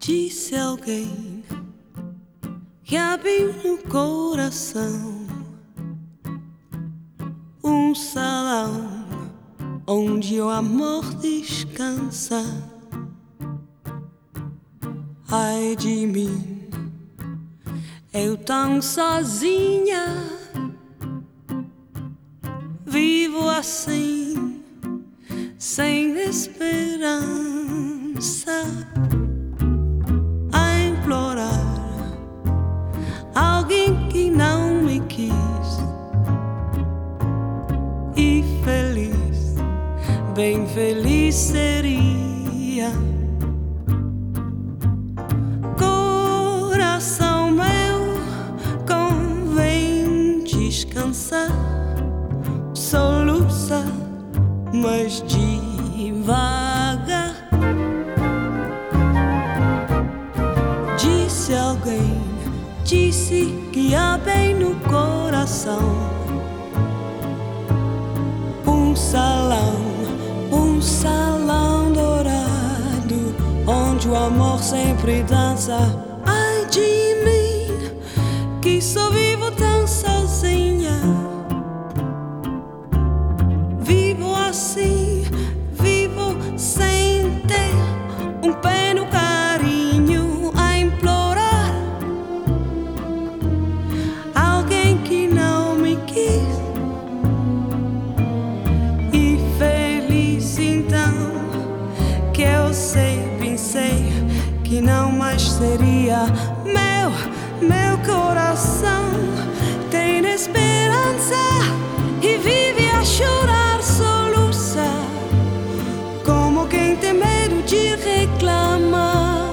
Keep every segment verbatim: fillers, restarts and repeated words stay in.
Disse alguém que abriu no coração um salão onde o amor descansa. Ai de mim, eu tão sozinha, vivo assim, sem esperança, a implorar alguém que não me quis. E feliz, bem feliz seria. Coração meu, convém descansar, soluça, mas devagar. Disse alguém, disse que há bem no coração um salão, um salão dourado, onde o amor sempre dança. Ai de mim, que só vivo tão sozinha, vivo assim, vivo sem ter um pequeno carinho, a implorar alguém que não me quis. E feliz então, que eu sei, pensei que não mais seria. Meu, meu coração tem esperança e vive a chorar, soluça, como quem tem medo de reclamar.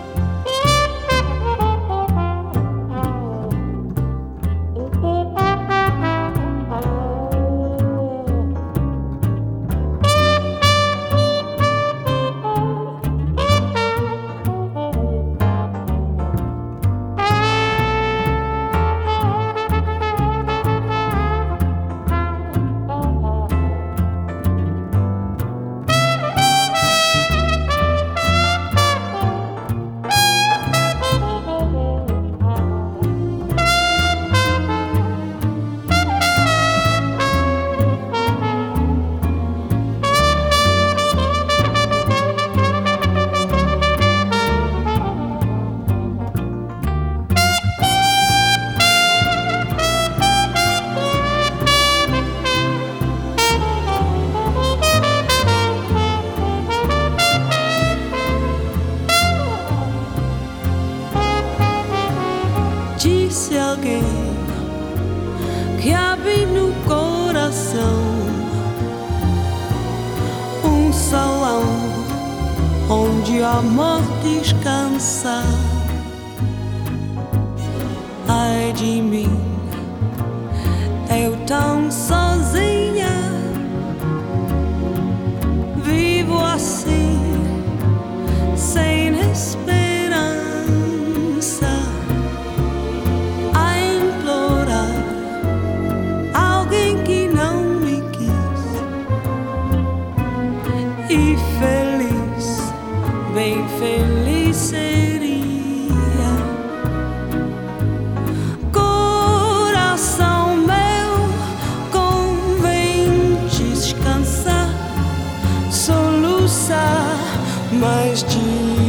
Disse alguém que abre no coração um salão onde o amor descansa. Ai de mim, eu tão sozinha, vivo assim, sem esperança, e feliz, bem feliz seria. Coração meu, convém descansar, soluçar, mas de